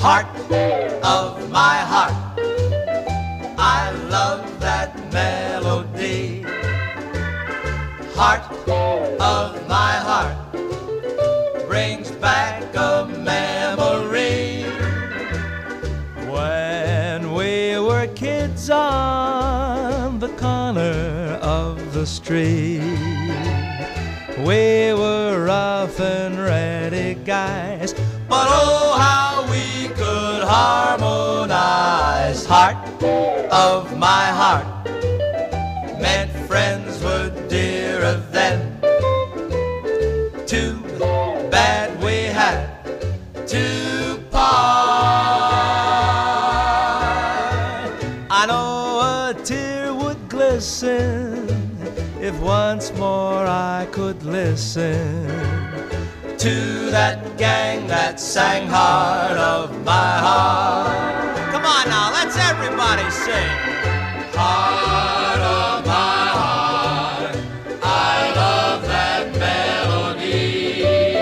Heart of my heart, I love that melody. Heart of my heart brings back a memory. When we were kids on the corner of the street, we were rough and ready guys, but oh how we could harmonize. Heart of my heart meant friends were dearer than. Too bad we had to part. I know a tear would glisten if once more I could listen to that gang that sang Heart of my heart. Come on now, let's everybody sing. Heart of my heart, I love that melody.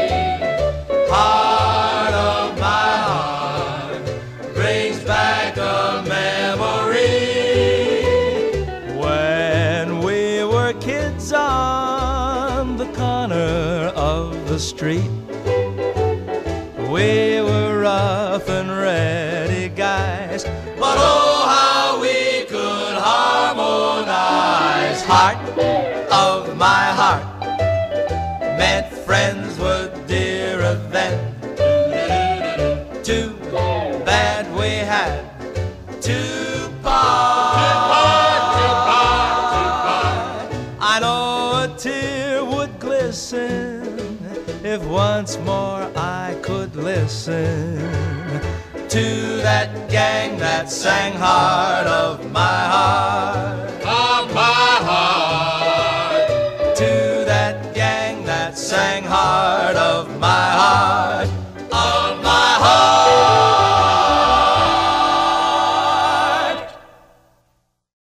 Heart of my heart brings back a memory. When we were kids on the corner of the street, we were rough and ready guys, but oh how we could harmonize. Heart of my heart meant friends were dearer than. Too bad we had to part. I know a tear would glisten if once more I could listen to that gang that sang Heart of my heart.